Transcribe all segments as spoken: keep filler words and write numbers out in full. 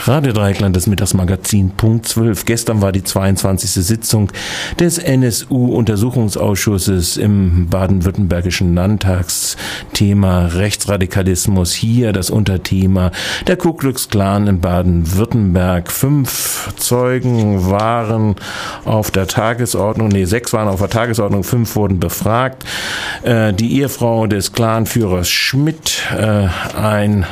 Radio Dreieckland, das Mittagsmagazin, Punkt zwölf. Gestern war die zweiundzwanzigste Sitzung des N S U-Untersuchungsausschusses im baden-württembergischen Landtagsthema Rechtsradikalismus. Hier das Unterthema der Ku Klux Klan in Baden-Württemberg. Fünf Zeugen waren auf der Tagesordnung, nee, sechs waren auf der Tagesordnung, fünf wurden befragt. Äh, die Ehefrau des Clanführers Schmidt, äh, ein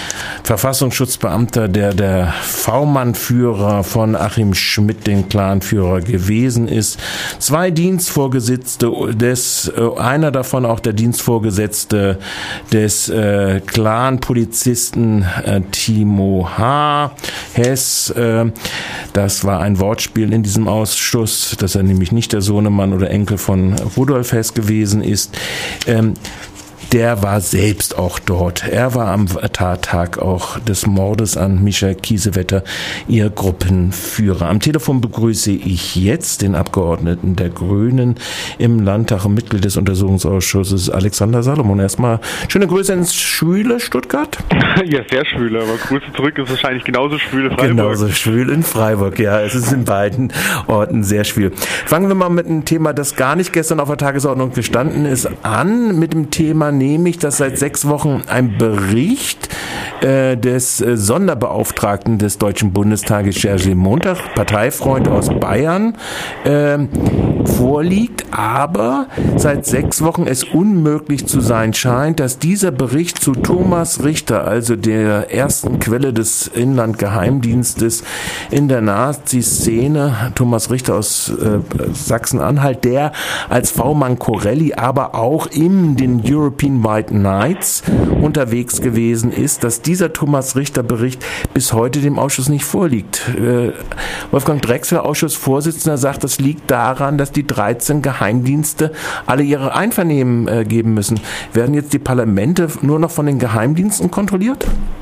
Verfassungsschutzbeamter, der der V-Mann-Führer von Achim Schmidt, den Clanführer, gewesen ist. Zwei Dienstvorgesetzte des, einer davon auch der Dienstvorgesetzte des äh, Clan-Polizisten äh, Timo H. Hess. Äh, das war ein Wortspiel in diesem Ausschuss, dass er nämlich nicht der Sohnemann oder Enkel von Rudolf Hess gewesen ist. Ähm, Der war selbst auch dort. Er war am Tattag auch des Mordes an Michael Kiesewetter, ihr Gruppenführer. Am Telefon begrüße ich jetzt den Abgeordneten der Grünen im Landtag und Mitglied des Untersuchungsausschusses, Alexander Salomon. Erstmal schöne Grüße ins schwüle Stuttgart. Ja, sehr schwüle, aber Grüße zurück ist wahrscheinlich genauso schwül in Freiburg. Genauso schwül in Freiburg, ja. Es ist in beiden Orten sehr schwül. Fangen wir mal mit einem Thema, das gar nicht gestern auf der Tagesordnung gestanden ist, an, mit dem Thema nämlich, dass seit sechs Wochen ein Bericht äh, des äh, Sonderbeauftragten des Deutschen Bundestages, Jerzy Montag, Parteifreund aus Bayern, äh, vorliegt, aber seit sechs Wochen es unmöglich zu sein scheint, dass dieser Bericht zu Thomas Richter, also der ersten Quelle des Inlandgeheimdienstes in der Nazi-Szene, Thomas Richter aus äh, Sachsen-Anhalt, der als V-Mann Corelli, aber auch in den European White Knights unterwegs gewesen ist, dass dieser Thomas Richter Bericht bis heute dem Ausschuss nicht vorliegt. Äh, Wolfgang Drexler, Ausschussvorsitzender, sagt, das liegt daran, dass die dreizehn Geheimdienste alle ihre Einvernehmen äh, geben müssen. Werden jetzt die Parlamente nur noch von den Geheimdiensten kontrolliert?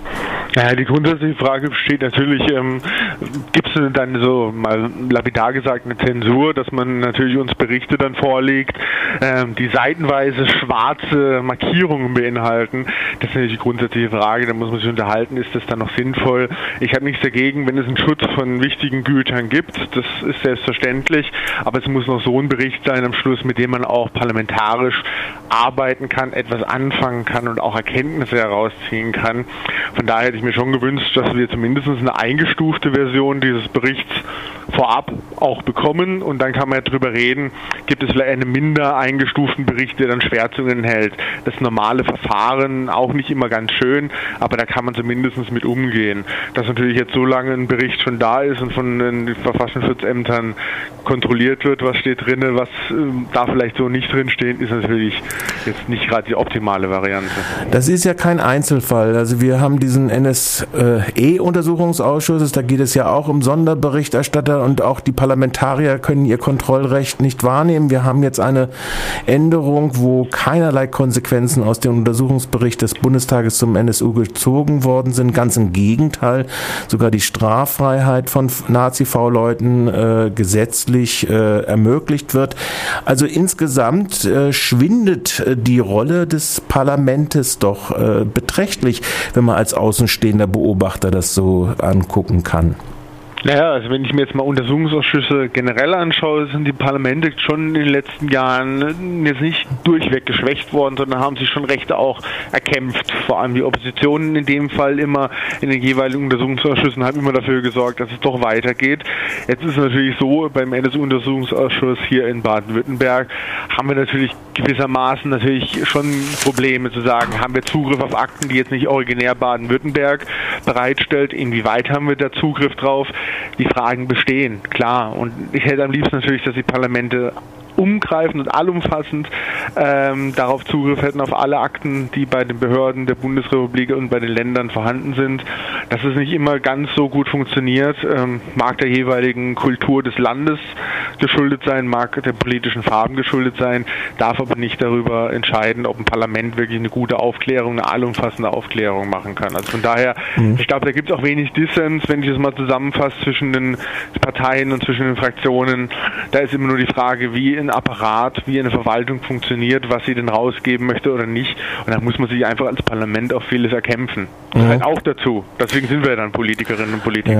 Ja, die grundsätzliche Frage besteht natürlich, ähm, gibt es dann so, mal lapidar gesagt, eine Zensur, dass man natürlich uns Berichte dann vorlegt, ähm, die seitenweise schwarze Markierungen beinhalten. Das ist natürlich die grundsätzliche Frage, da muss man sich unterhalten, ist das dann noch sinnvoll? Ich habe nichts dagegen, wenn es einen Schutz von wichtigen Gütern gibt, das ist selbstverständlich, aber es muss noch so ein Bericht sein am Schluss, mit dem man auch parlamentarisch arbeiten kann, etwas anfangen kann und auch Erkenntnisse herausziehen kann. Von daher hätte ich mir schon gewünscht, dass wir zumindest eine eingestufte Version dieses Berichts vorab auch bekommen und dann kann man ja drüber reden, gibt es vielleicht einen minder eingestuften Bericht, der dann Schwärzungen enthält. Das normale Verfahren auch nicht immer ganz schön, aber da kann man zumindest mit umgehen. Dass natürlich jetzt so lange ein Bericht schon da ist und von den Verfassungsschutzämtern kontrolliert wird, was steht drin, was äh, da vielleicht so nicht drin steht, ist natürlich jetzt nicht gerade die optimale Variante. Das ist ja kein Einzelfall. Also wir haben diesen N S E-Untersuchungsausschuss, da geht es ja auch um Sonderberichterstatter und auch die Parlamentarier können ihr Kontrollrecht nicht wahrnehmen. Wir haben jetzt eine Änderung, wo keinerlei Konsequenzen aus dem Untersuchungsbericht des Bundestages zum N S U gezogen worden sind. Ganz im Gegenteil, sogar die Straffreiheit von Nazi-V-Leuten äh, gesetzlich äh, ermöglicht wird. Also insgesamt äh, schwindet äh, die Rolle des Parlamentes doch äh, beträchtlich, wenn man als außenstehender Beobachter das so angucken kann. Naja, also wenn ich mir jetzt mal Untersuchungsausschüsse generell anschaue, sind die Parlamente schon in den letzten Jahren jetzt nicht durchweg geschwächt worden, sondern haben sich schon Rechte auch erkämpft. Vor allem die Oppositionen in dem Fall immer in den jeweiligen Untersuchungsausschüssen haben immer dafür gesorgt, dass es doch weitergeht. Jetzt ist es natürlich so, beim N S U-Untersuchungsausschuss hier in Baden-Württemberg haben wir natürlich gewissermaßen natürlich schon Probleme zu sagen, haben wir Zugriff auf Akten, die jetzt nicht originär Baden-Württemberg bereitstellt, inwieweit haben wir da Zugriff drauf? Die Fragen bestehen, klar. Und ich hätte am liebsten natürlich, dass die Parlamente umgreifend und allumfassend ähm, darauf Zugriff hätten auf alle Akten, die bei den Behörden der Bundesrepublik und bei den Ländern vorhanden sind. Dass es nicht immer ganz so gut funktioniert, ähm, mag der jeweiligen Kultur des Landes geschuldet sein, mag der politischen Farben geschuldet sein, darf aber nicht darüber entscheiden, ob ein Parlament wirklich eine gute Aufklärung, eine allumfassende Aufklärung machen kann. Also von daher, mhm. ich glaube, da gibt es auch wenig Dissens, wenn ich das mal zusammenfasse, zwischen den Parteien und zwischen den Fraktionen. Da ist immer nur die Frage, wie ein Apparat, wie eine Verwaltung funktioniert, was sie denn rausgeben möchte oder nicht. Und da muss man sich einfach als Parlament auch vieles erkämpfen. Das Mhm. gehört auch dazu. Deswegen sind wir ja dann Politikerinnen und Politiker.